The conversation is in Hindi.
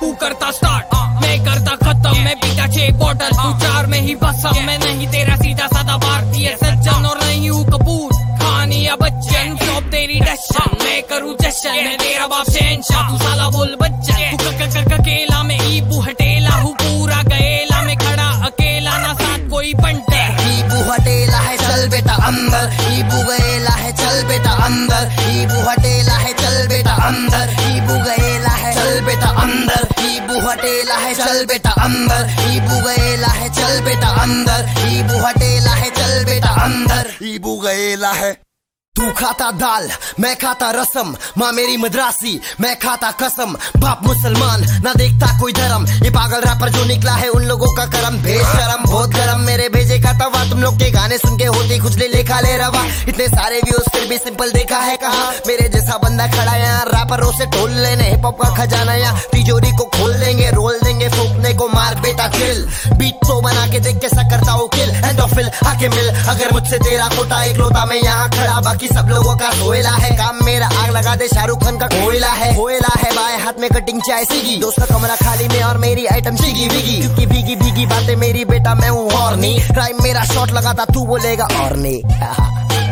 तू करता स्टार्ट मैं करता खत्म, मैं पीता 6 बॉटल तू 4 में ही बसम। मैं नहीं तेरा सीधा साधा भारतीय सज्जन और नहीं हूँ कपूर खान या बच्चन, सब तेरी डशन मैं करूँ जश्न, मैं तेरा बाप शहंशाह तू साला बोल बच्चन। तू अकेला में ईबू हटेला हूँ पूरा गएला में खड़ा अकेला ना साथ कोई पंटर। ईबू हटेला है चल बेटा अंदर, ईबू गएला है चल बेटा अंदर, ईबू हटेला है चल बेटा अंदर, ईबू गएला है चल बेटा अंदर, ईबू हटेला है चल बेटा अंदर, ईबू गएला है चल बेटा अंदर, ईबू हटेला है चल बेटा अंदर, ईबू गएला है। तू खाता दाल मैं खाता रसम, माँ मेरी मद्रासी मैं खाता कसम, बाप मुसलमान ना देखता कोई धर्म, ये पागल रैपर जो निकला है उन लोगों का करम। बेशरम बहुत गरम मेरे भेजे का तवा, तुम लोग के गाने सुन के होती खुजली लेखा ले रवा, इतने सारे व्यूज फिर भी सिंपल देखा है कहाँ। मेरे जैसा बंदा खड़ा यहाँ रैपरों से ढोल लेने, हिप हॉप का खजाना यहाँ तिजोरी को खोल देंगे, रोल देंगे फूकने को मार बेटा चिल, बीट तो बना के देख कैसा करता हूँ किल एंड ऑफ फिल आके मिल। अगर मुझसे तेरा खोटा एक लोटा मैं यहाँ खड़ा, बाकी सब लोगों का सोएला है काम मेरा, आग लगा दे शाहरुख खान का कोयला है। कोयला है बाएं हाथ में कटिंग चाय सीगी, दोस्त का कमरा खाली में और मेरी आइटम सीगी भीगी, क्योंकि भीगी भीगी बातें मेरी बेटा मैं हूँ और नहीं, राइम मेरा शॉट लगाता तू बोलेगा और नहीं।